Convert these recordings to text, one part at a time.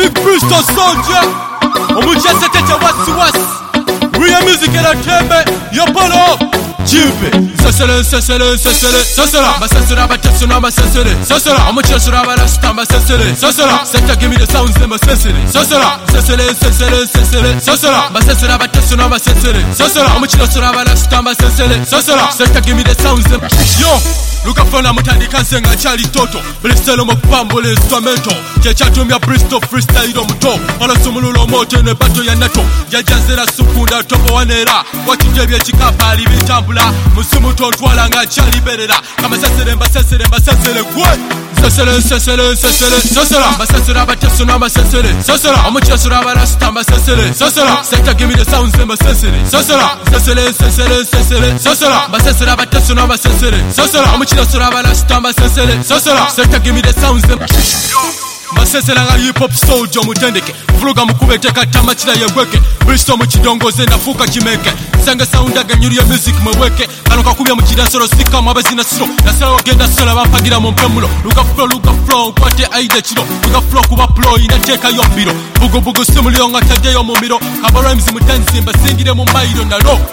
Big Bristol Soldier, omuchese techa wasiwasi. Real music entertainment, yo polo Jibe, sesele, sesele, sesele, sesela. Masesela, batesuna, masesele, sesela. Omuchesura, barasta, masesele, sesela. Sector, give me the sounds, them masesele, sesela. Sesele, sesele, sesele, sesela. Masesela, batesuna, masesele, sesela. Omuchesura, barasta, masesele, sesela. Sector, give me the sounds, them. Yo! Luka fona mutandika nsenga chali toto Bristol mokupambula instrumento Chechatumya Bristol freestyle omuto Olasumululo moto ne bato ya nato Jajazera sukunda topo wanera Wachijebye chikapa alibitambula Musimu tontwala nga chali berera Kama sesere mbasesere mbasesere kwe Sesele, sesele, sesele, sesela. Masesera batesuna masesele, sesela. Omuchesura barasta masesele, sesela. Sector give me the sounds them masesele, sesela. Sesele, sesele, sesele, sesela. Masesera batesuna masesele, sesela. Omuchesura barasta masesele, sesela. Sector give me the sounds them. Masesela nga hip hop soldier mutendeke Vuluga mukube teka tamachila yegweke Bristol mchidongoze na fuka chimeke Sanga sounda ganyuri ya music mweke Kanoka kubya mchida solo sika mabazina silo Nasela wagenda sola wampagira mpemulo Luga flow kwate aide chilo Luga flow kuba ploy inateka yombiro Bugo bugo simulio ngataje yo mumiro Kaba rhymes mutanzi mba singire mumbairo na lo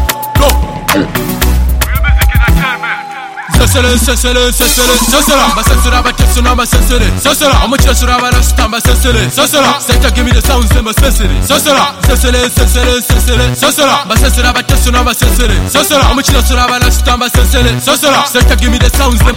Sesele, sesele, sesele, sesela. Masesera batesuna masesele, sesela. Omuchesura barasta masesele, sesela. Sector give me the sounds them masesele, sesela. Sesele, sesele, sesele, sesela. Masesera batesuna masesele, sesela. Omuchesura barasta masesele, sesela. Sector give me the sounds them.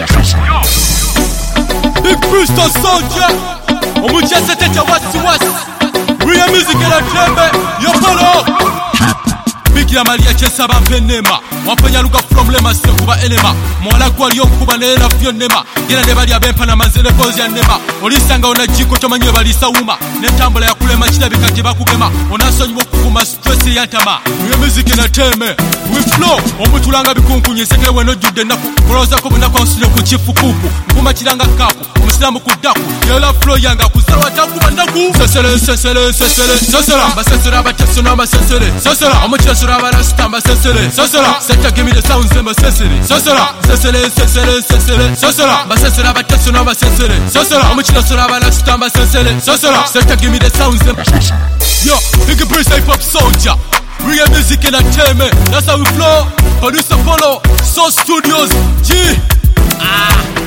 Big Bristol Soldier, omuchese techa wasiwasi. Real music entertainment, yo polo. Bikira Maria chesa bampenema Wapenya luga from lema sekuba elema Mwala kwa liyo kuba neena vyo nema Gena nebali ya bempa na manzele pozi ya nema Olisanga onajiko tomanywe balisa uma Netambula ya kulema chida bikajiba kugema Onaso nyubo kukuma stressi ya tama Real music entertainment We flow Omutulanga bikunkunye sekele weno jude naku Kuroza kubu na konsile kuchifu kuku Mkuma chilanga kapu Omusilamu kudaku Yela flow yanga kusarwa taku bandaku Sesele, sesele, sesele, sesela. Masesera batesuna masesele, sesela. Omuchesura barasta masesele, sesela. Sector give me the sounds them masesele, sesela. Sesele, sesele, sesele, sesela. Masesera batesuna masesele, sesela. Omuchesura barasta masesele, sesela. Sector give me the sounds them. Yo, Big Bristol hip hop soldier. Real music entertainment. That's how we flow. Producer Polo, Soul Studios, G.